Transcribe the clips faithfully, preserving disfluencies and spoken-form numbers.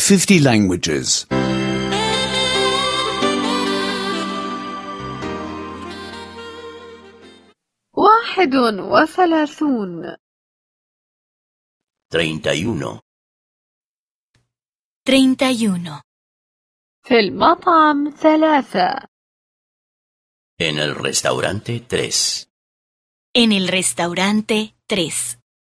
fifty languages. واحد وثلاثون. treinta y uno. treinta y uno. في المطعم ثلاثة. En el restaurante tres. En el restaurante tres.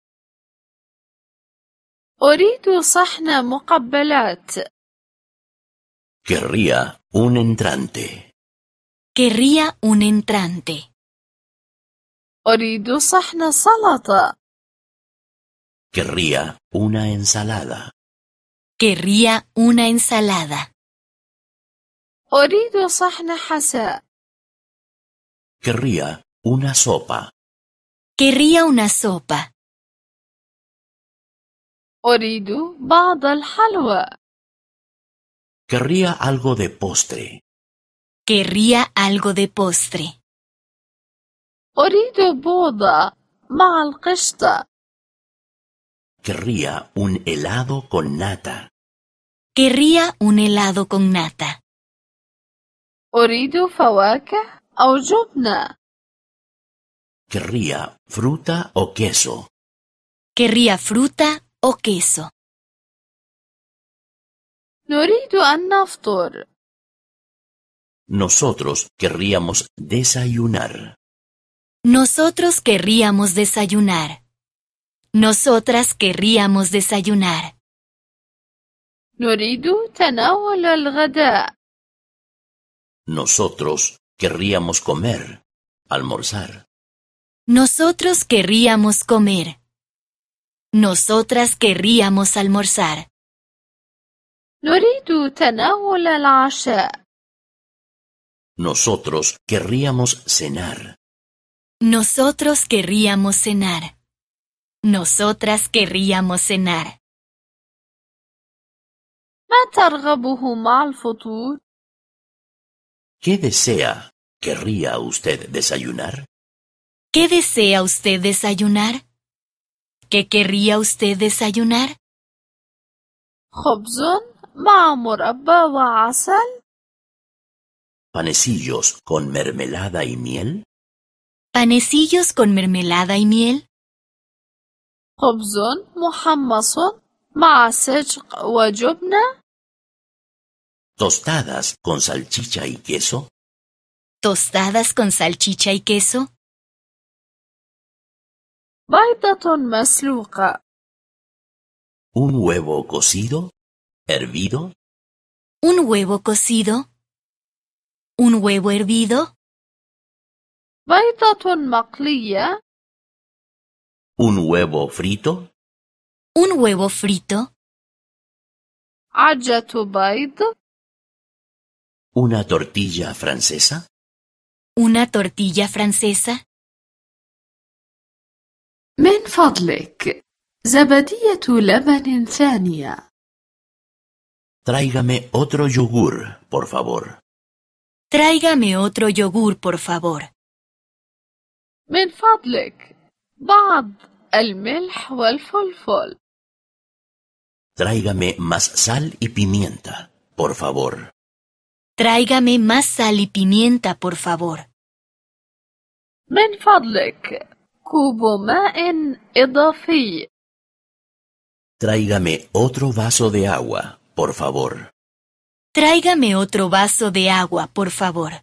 أريد صحن مقبلات. Querría un entrante. Querría un entrante. أريد صحن سلطة. Querría una ensalada. Querría una ensalada. أريد صحن حساء. Querría una sopa. Querría una sopa. أريد بعض الحلوى. Querría algo de postre. Querría algo de postre. أريد بوظة مع القشطة. Querría un helado con nata. Querría un helado con nata. أريد فواكه أو جبنة. Querría fruta o queso. Querría fruta o queso. نريد أن نفطر. Nosotros querríamos desayunar. Nosotros querríamos desayunar. Nosotras querríamos desayunar. نريد تناول الغداء. Nosotros querríamos comer, almorzar. Nosotros querríamos comer. Nosotras querríamos almorzar. نريد تناول العشاء. Nosotros querríamos cenar. Nosotros querríamos cenar. Nosotras querríamos cenar. ما ترغبه مع الفطور؟ ¿Qué desea? ¿Querría usted desayunar? ¿Qué desea usted desayunar? ¿Qué querría usted desayunar? خبز مع مربى وعسل. ¿Panecillos con mermelada y miel? ¿Panecillos con mermelada y miel? خبز محمص مع سجق وجبنة. ¿Tostadas con salchicha y queso? ¿Tostadas con salchicha y queso? بيضة مسلوقة. ¿Un huevo cocido? ¿Hervido? ¿Un huevo cocido? ¿Un huevo hervido? بيضة مقلية. ¿Un huevo frito? ¿Un huevo frito? عجة بيض. ¿Una tortilla francesa? ¿Una tortilla francesa? من فضلك زبدية لبن ثانية. Tráigame otro yogur, por favor. Tráigame otro yogur, por favor. من فضلك بعض الملح والفلفل. Tráigame más sal y pimienta, por favor. Tráigame más sal y pimienta, por favor. من فضلك كوب ماء إضافي. Tráigame otro vaso de agua, por favor. Tráigame otro vaso de agua, por favor.